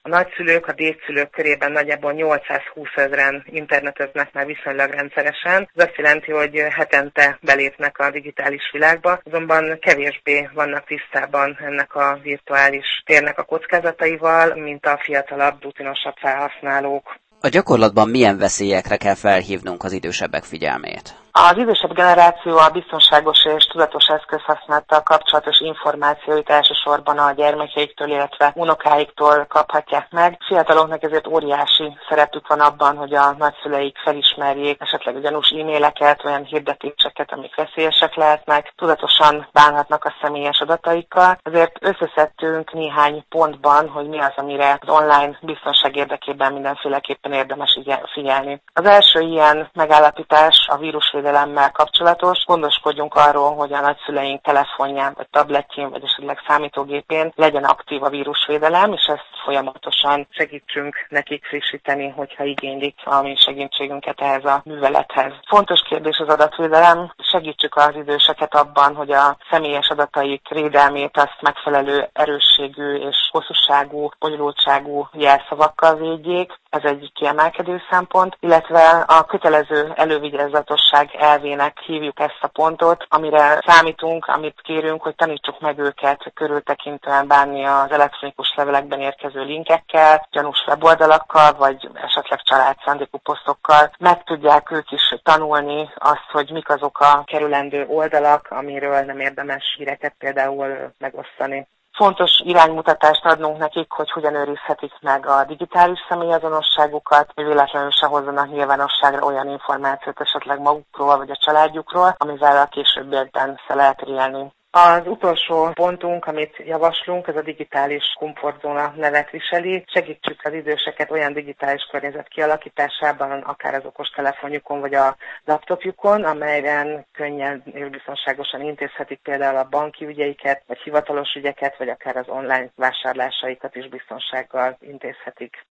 A nagyszülők, a dédszülők körében nagyjából 820 000-en interneteznek már viszonylag rendszeresen. Ez azt jelenti, hogy hetente belépnek a digitális világba, azonban kevésbé vannak tisztában ennek a virtuális térnek a kockázataival, mint a fiatalabb, rutinosabb felhasználók. A gyakorlatban milyen veszélyekre kell felhívnunk az idősebbek figyelmét? Az idősebb generáció a biztonságos és tudatos eszközhasználattal kapcsolatos információit elsősorban a gyermekeiktől, illetve unokáiktól kaphatják meg. Fiataloknak ezért óriási szerepük van abban, hogy a nagyszüleik felismerjék esetleg gyanús e-maileket, olyan hirdetéseket, amik veszélyesek lehetnek, tudatosan bánhatnak a személyes adataikkal. Ezért összeszedtünk néhány pontban, hogy mi az, amire az online biztonság érdekében mindenféleképpen érdemes figyelni. Az első ilyen megállapítás a vírusvédelemmel kapcsolatos. Gondoskodjunk arról, hogy a nagyszüleink telefonján, vagy tabletjén, vagy esetleg számítógépén legyen aktív a vírusvédelem, és ezt folyamatosan segítsünk nekik frissíteni, hogyha igénylik a mi segítségünket ehhez a művelethez. Fontos kérdés az adatvédelem. Segítsük az időseket abban, hogy a személyes adataik védelmét azt megfelelő erősségű és hosszúságú, bonyolultságú jelszavakkal védjék. Ez egy kiemelkedő szempont, illetve a kötelező elővigyázatosság elvének hívjuk ezt a pontot, amire számítunk, amit kérünk, hogy tanítsuk meg őket körültekintően bánni az elektronikus levelekben érkező linkekkel, gyanús weboldalakkal, vagy esetleg családszándékú posztokkal. Meg tudják ők is tanulni azt, hogy mik azok a kerülendő oldalak, amiről nem érdemes híreket például megosztani. Fontos iránymutatást adnunk nekik, hogy hogyan őrizhetik meg a digitális személyazonosságukat, hogy véletlenül se hozzanak nyilvánosságra olyan információt esetleg magukról vagy a családjukról, amivel a későbbiekben se lehet élni. Az utolsó pontunk, amit javaslunk, ez a digitális komfortzóna nevet viseli. Segítsük az időseket olyan digitális környezet kialakításában, akár az okostelefonjukon vagy a laptopjukon, amelyen könnyen és biztonságosan intézhetik például a banki ügyeiket, vagy hivatalos ügyeket, vagy akár az online vásárlásaikat is biztonsággal intézhetik.